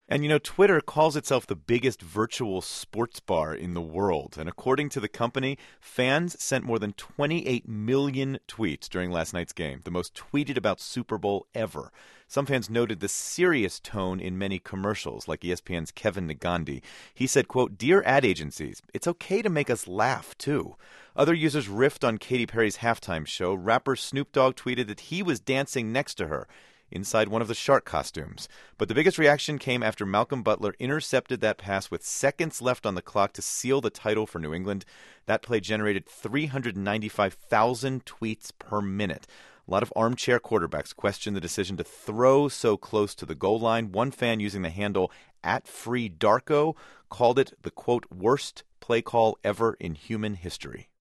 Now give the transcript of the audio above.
And Twitter calls itself the biggest virtual sports bar in the world. And according to the company, fans sent more than 28 million tweets during last night's game, the most tweeted about Super Bowl ever. Some fans noted the serious tone in many commercials, like ESPN's Kevin Negandhi. He said, quote, "Dear ad agencies, it's okay to make us laugh, too." Other users riffed on Katy Perry's halftime show. Rapper Snoop Dogg tweeted that he was dancing next to her inside one of the shark costumes. But the biggest reaction came after Malcolm Butler intercepted that pass with seconds left on the clock to seal the title for New England. That play generated 395,000 tweets per minute. A lot of armchair quarterbacks questioned the decision to throw so close to the goal line. One fan using the handle @FreeDarko called it the, quote, worst play call ever in human history.